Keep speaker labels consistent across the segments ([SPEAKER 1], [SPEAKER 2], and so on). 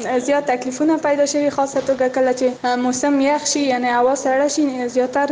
[SPEAKER 1] زیات تکلیفونه پیدا شوي، خاصه توګه کله چې موسم یخ شي، یعنی هوا سړه شي، زیاتر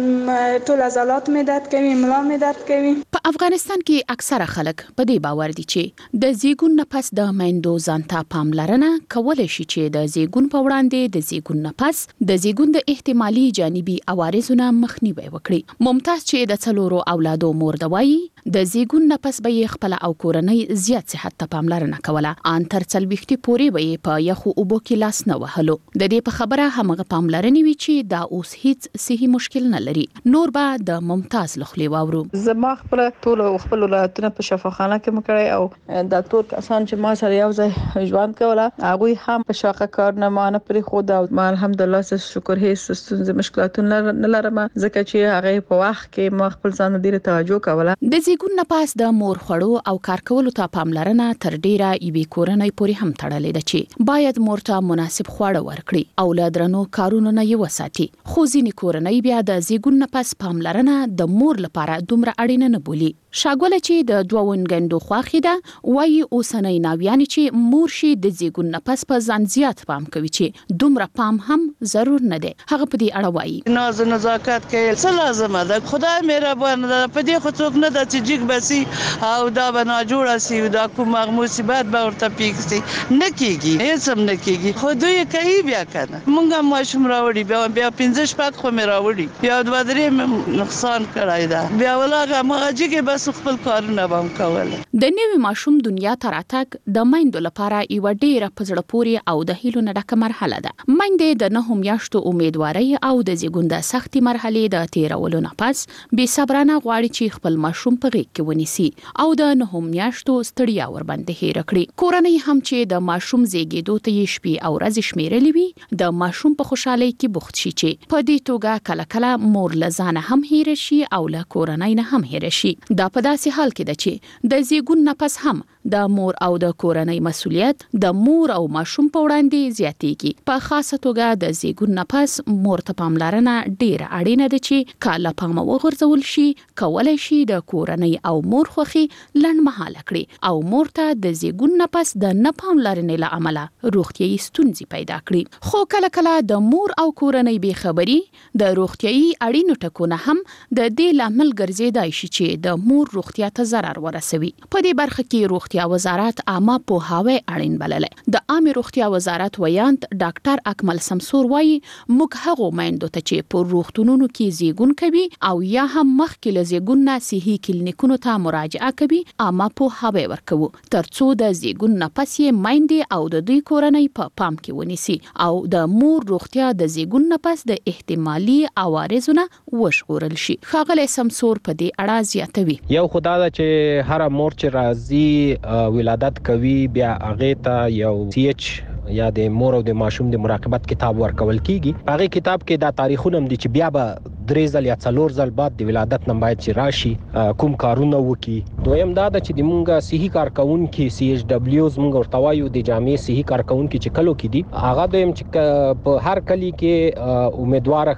[SPEAKER 1] ټول عضلات مې درد کوي، ملا مې درد کوي.
[SPEAKER 2] په افغانستان کې اکثره خلک په دې باور دي چې د زیږون نه پس د میندو ځان ته پاملرنه کولای شي چې د زیږون په وړاندې د زیږون نه پس د زیږون د احتمالي جانبي عوارضونو مخنیوي وکړي. ممتاز چې د 4 اولادو مور دوایي د زیږون نه پس به خپل او کورنۍ زیات صحت ته پاملرنه کوله. ان تر 40 پورې به په یخو اوبو کې لاس نه وهلو. د دې په خبره همغه پاملرنه وی چې دا اوس هیڅ صحي مشکل نه لري. نور به د ممتاز لخلي واورو.
[SPEAKER 3] زما خپل ټول ولایتونه په شفاخانه کې مکړی او د ټول کسان چې ما سره یو ځای ژوند کوله هغه هم په شاقه کار نه مانه پرې خو دا ما الحمدلله شکر هیڅ ستونزې مشکلاتونه نه لرم ځکه چې هغه په وخت کې ما خپل ځان ډیره توجه کوله.
[SPEAKER 2] د زیږون نه پاس د مور خوړو او کار کولو ته پاملرنه تر ډیره ایبي کورنۍ پورې هم تړلې ده چې باید مور ته مناسب خواړه ورکړي او لادرنو کارونه نه یو ساتي. خو ځینې کورنۍ بیا د زیږون نه پاس پاملرنه د مور لپاره دومره اړینه نه بولي. شاګوله چې د دوونګندو خواخې ده وایي اوسنۍ ناویانې چې مور شي د زیږون نه پس په ځان زیات پام کوي چې دومره پام هم ضرور نه دی. هغه په دې اړه وایي
[SPEAKER 4] ناز نزاکت کې څه لازمه ده، خدای مهربان ده، په دې خو څوک نه ده چې جګ بسي او دا بنا جوړه سي او دا کوم مصیبت به ورته پیښ سي، نه کیږي، هیڅ هم نه کیږي. خو دوی کوي بیا کنه مونږه ماشوم راوړي بیا 15 شپږ خو مې راوړي بیا 2-3 نقصان کړای دا بیا ولاګه ماجي کې بس خپل کارونه بم کوله.
[SPEAKER 2] د نوې ماشوم دنیا ته راتګ د میندو لپاره یو ډیره پزړه پوري او د هیلو نه ډکه مرحله ده. میندې د 9 میاشتو امیدواري او د زیږون د سختي مرحلې د تیرولو نه پس بې صبرانه غواړي چې خپل ماشوم په غېږ کې ونیسي او د 9 میاشتو ستړیا ور باندې هېر کړي. کورنۍ هم چې د ماشوم زیږیدو ته یې شپې او ورځې شمیرلې وي د ماشوم په خوشحالۍ کې بوخت شي چې په دې توګه کله کله مور لزانه هم هېر شي او له کورنۍ نه هم هېر شي. دا په داسې حال کې ده چې د زیږون نه پس هم د مور او د کورنۍ مسؤلیت د مور او ماشوم په وړاندې زیاتېږي. په خاصه توګه د زیږون نه پس مور ته پاملرنه ډیره اړینه ده چې کله پام وغورځول شي کولای شي د کورنۍ او مور خوخي لنډمهاله کړي او مور ته د زیږون نه پس د نه پاملرنې له امله روغتيایي ستونزې پیدا کړي. خو کله کله د مور او کورنۍ بې خبري د روغتيایي اړینو ټکونه هم د دې لامل ګرځیدای شي چې د مور روغتیا ته ضرر ورسوي. په دې برخه کې روغتیا وزارت عامه پوهاوی اړین بللی. د عامه روغتیا وزارت ویاند ډاکټر اکمل سمسور وایي موږ هغه میندو ته چې په روغتونونو کې زیږون کوي او یا هم مخکې له زیږون نه صحي کلینیکونو ته مراجعه کوي عامه پوهاوی ورکوو ترڅو د زیږون نه پس یې میندې او د دوی کورنۍ په پام کې ونیسي او د مور روغتیا د زیږون نه پس د احتمالي عوارضونو وژغورل شي. ښاغلی سمسور په دې اړه زیاتوي
[SPEAKER 5] یو خدای دا چې هر مور چې راځي ولادت کوي بیا هغه ته یو CH یا د مور او د ماشوم د مراقبت کتاب ورکول کیږي. هغه کتاب کې دا تاریخونه هم دي چې بیا به 3 ځل یا 4 ځل بعد د ولادت نه باید چې راشي کوم کارونه وکي. دویم دا چې د مونږه صحي کارکونکو CHWs مونږ ورته وایو د جامع صحي کارکونکو چې کلو کې دي هغه دویم چې په هر کلی کې امیدوار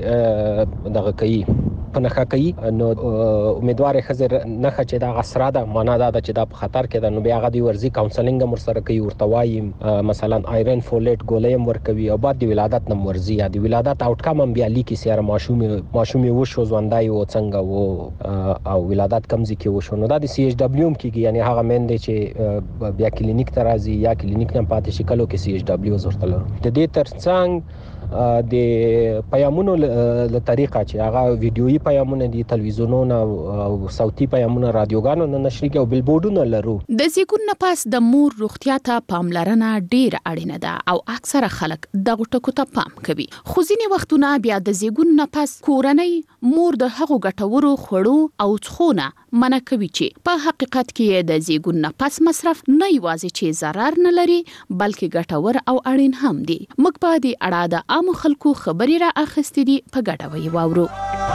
[SPEAKER 5] خزه دغه کوي پنهخه کوي نو امیدوار خزر نه چې دا غسره ده معنا دا چې دا په خطر کې ده نو بیا غدي ورزي کاونسلینګ هم سره کوي ورته وایي مثلا آیرن فولیټ ګولیم ورکوي او بعد د ولادت نم ورزي یا د ولادت آوټکم هم بیا لیکي سره ماشومي وشو ځوندای او څنګه او ولادت کمزې کې وشو نو دا د CHW کېږي یعنی هغه مند چې بیا کلینیک ته راځي یا کلینیک نه پاتې شي کلو کې CHW ورته لرو د دې ترڅنګ د پیامونو له طریقه چې هغه ویډیويي پیامونه دي تلویزیونونو او صوتي پیامونه رادیوګانو نه نشریږي او بلبورډونه لرو.
[SPEAKER 2] د زیږون نه پس د مور روغتیا ته پاملرنه ډیره اړینه ده او اکثره خلک دغه ټکو ته پام کوي. خو ځینې وختونه بیا د زیږون نه پس کورنۍ مور د هغو ګټورو خوړو او څخونه منع کوي چې په حقیقت کې د زیږون نه پس مصرف نه یوازې چې ضرر نه لري بلکې ګټور او اړین هم دي. موږ په دې اړه د عامو خلکو خبرې را اخستې دي په ګډه وی واورو.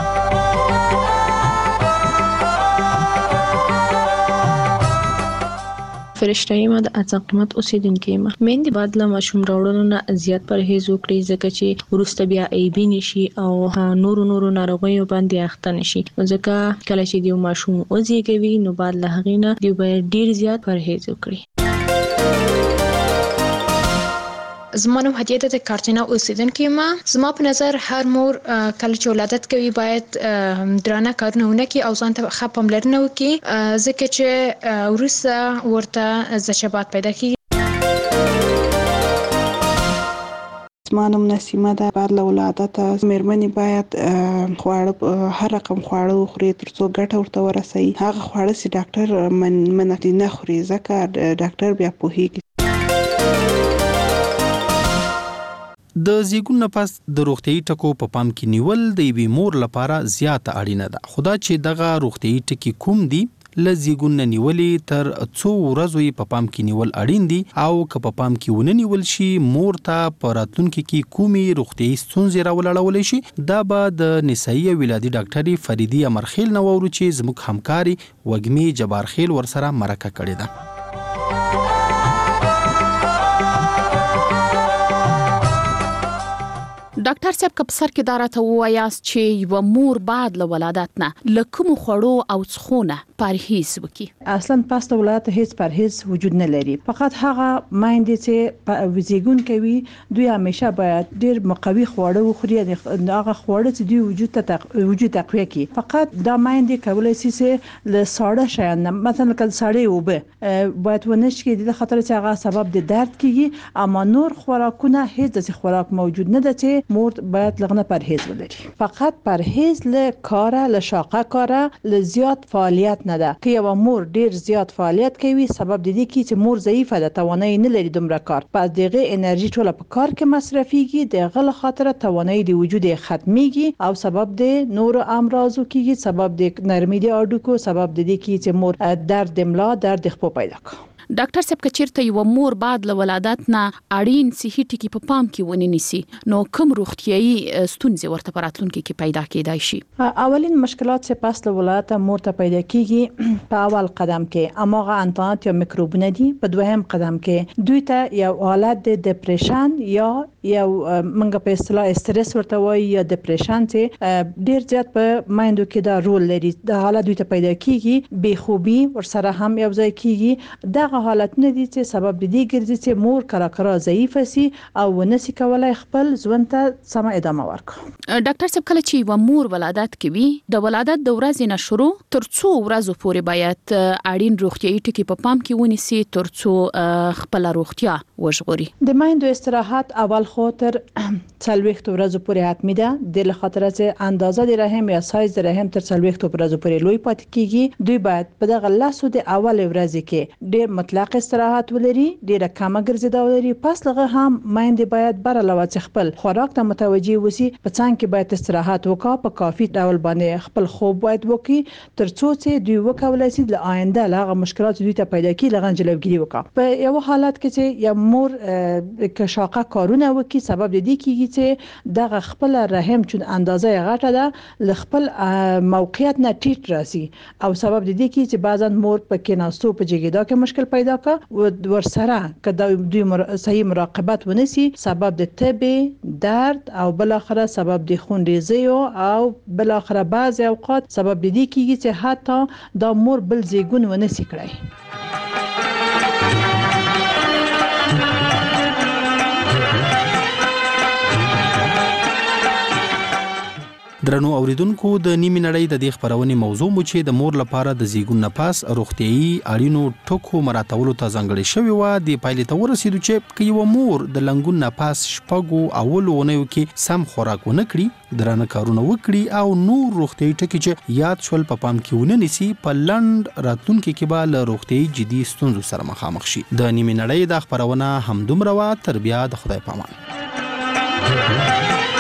[SPEAKER 6] فرشته یم د اعظمت اوسیدونکو یم مېندې باید له ماشوم راوړلو نه زیات پرهیز وکړي ځکه چې وروسته بیا ایبي نشي او نورو ناروغیو باندې اخته نشي ځکه کله چې د ماشوم وزېږوي نو باید له هغې نه ډیر زیات پرهیز وکړي. زما نوم هدیه د کارتینا اوسیدونکې ما. زما په نظر هر مور کله چې ولادت کوي باید درانه کارونه ونه کړي او ځان ته ښه پاملرنه وکړي، ځکه چې وروسته ورته زچبات پیدا کیږي.
[SPEAKER 7] زما نوم نسیمه ده. بعد له ولادته مېرمنې باید خواړه هر رقم خواړه وخوري تر څو ګټه ورته ورسوي. هغه خواړه چې ډاکټر منع نه خوري ځکه ډاکټر بیا پوهیږي.
[SPEAKER 8] د زیږون نه پس د روغتیايي ټکو په پام کې نیول د یوې مور لپاره زیاته اړینه ده. خو دا چې دغه روغتیايي ټکي کوم دي له زیږون نه نیولې تر څو ورځو یې په پام کې نیول اړین دي، او که په پام کې ونه نیول شي مور ته په راتلونکي کې کومې روغتیايي ستونزې راولاړولی شي. دا به د نسایي او ولادي ډاکټرې فریدي امرخیل نه واورو چې زموږ همکاري وږمې جبارخیل ورسره مرکه کړې ده.
[SPEAKER 2] ډاکټر صاحب که په سر کې دا راته ووایاست چې یوه مور بعد له ولادت نه له کومو خوړو او څښو نه پرهیز وکړي؟
[SPEAKER 9] اصلا پس د ولادت هیڅ پرهیز وجود نه لري. فقط هغه میندې چې زیږون کوي دوی همیشه باید ډیر مقوي خواړه وخوري، هغه خواړه چې دوی وجود تقویه کوي. فقط دا میندې کولی شي چې له ساړه شیان مثلا که سړې اوبه باید ونه څښي، د خاطر چې هغه سبب د درد کیږي. اما نور خوراکونه هیڅ داسې خوراک موجود نه ده چې مور باید لغنه پرهیز ولري. فقط پرهیز له کاره، له شاقه کاره، له زیات فعالیت نه ده. که یو مور ډیر زیات فعالیت کوي سبب د دې کې چې مور ضعیفه ده، توانایي نه لري دومره کار، پس دغه انرژي ټوله په کار کې مصرفيږي، دغه له خاطر توانایي د وجود ختميږي او سبب د نور امراضو کیږي، سبب د نرمۍ د اډوکو، سبب د دې کې چې مور درد ملا، درد خپو پیدا کوي.
[SPEAKER 2] ډاکټر صاحب که چیرته یوه مور بعد له ولادت نه اړین صحي ټکي په پام کې ونه نیسي نو کوم روغتیايي ستونزې ورته په راتلونکي کې پیدا کېدای شي؟
[SPEAKER 9] اولین مشکلات چې پس له ولادت مور ته پیدا کیږي په اول قدم کې اماغه انتانات یا میکروبونه دي. په دویم قدم کې دوی ته یو حالت د ډیپریشن یا یو منګه په اصطلاح استرس ورته وایي یا ډیپریشن چې ډیر زیات په مایندو کې دا رول لري. دا حالت دوی ته پیدا کیږي، بې خوبي ورسره هم یو ځای کیږي. دا حالتونه دي چې سبب د دې ګرځي چې مور کرا ضعیف سي او ونسي کولای خپل ژوند ته سم ادامه ورکړي.
[SPEAKER 2] ډاکټر صاحب کله چې یوه مور ولادت کوي د ولادت د ورځې نه شروع تر څو ورځو پورې باید اړین روغتیايي ټکي په پام کې ونیسي تر څو خپل روغتیا وژغوري؟
[SPEAKER 9] د میندو استراحت اول خو تر 40 ورځو پورې حتمی ده، د لخاطر چې اندازه د رحم یا سایز د رحم تر 40 ورځو پورې لوی پاتې کیږي. دوی باید په دغه لاسو د اول ورځې کې ډیر مطلق استراحت ولري، ډیره کمه ګرځیدا ولري. پس لغه هم میندې باید بر علاوه خپل خوراک ته متوجي وسی، په څنګ کې باید استراحت وکړي، په کافي ډول باندې خپل خوب باید وکړي تر څو چې دوی وکولای شي د آینده لغه مشکلات دوی ته پیدا کیږي لغه جلوګیری وکړي. په یو حالت کې چې یو مور کشاقه کارونه وکړي سبب د دې کیږي چې دغه خپل رحم چون اندازه غټه ده ل خپل موقعیت نه ټیټ راسي او سبب د دې کیږي چې بعضا مور په کې ناستو په جګیدا کې مشکل پیدا ورسره که دوی صحیح مراقبت ونسی سبب د تبې، درد او بل اخره سبب د خونریزي او بل اخره بعض اوقات سبب د دې کیږي چې حتی دا مور بل زیږون ونسی کړی.
[SPEAKER 8] درنو اوریدونکو د نیمه نړۍ د دې خبرونې موضوع مو چې د مور لپاره د زیږون نه پاس روغتيايي اړینو ټکو مراتبولو ته ځانګړي شوی و. د پایلې ته ورسېدو چې که یو مور د لنګون نه پاس شپږو اولو اونیو کې سم خوراک ونه کړي، درانه کارونه وکړي او نور روغتيايي ټکي چې یاد شول په پام کې ونه نیسي، په لنډ راتلونکي کې به له روغتيايي جدي ستونزو سره مخامخ شي. د نیمه نړۍ د خبرونه همدومره و. تر بیا د خدای پامان.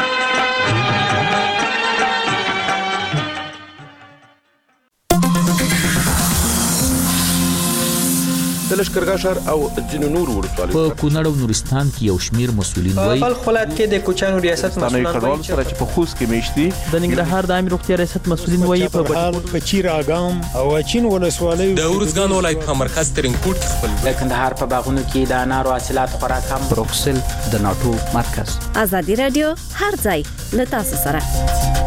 [SPEAKER 10] د لشکرګاه ښار او ځینو نور ولسوالیو
[SPEAKER 11] په کونړ او نورستان کې یو شمیر مسؤلین وایي
[SPEAKER 12] په خپل کې د کوچانو ریاست مسؤلین
[SPEAKER 10] وایي چې په خوست کې میشتي
[SPEAKER 12] د ننګرهار د عامه روغتیا ریاست مسؤلین وایي
[SPEAKER 13] په چیر اګام او چین ولسوالیو
[SPEAKER 14] د ورزګان ولایت په مرکز ترینکوټ خپل
[SPEAKER 15] د کندهار په باغونو کې د انارو حاصلات خوراک هم
[SPEAKER 16] بروکسل د ناتو مرکز.
[SPEAKER 17] ازادي رادیو هر ځای له تاسو سره.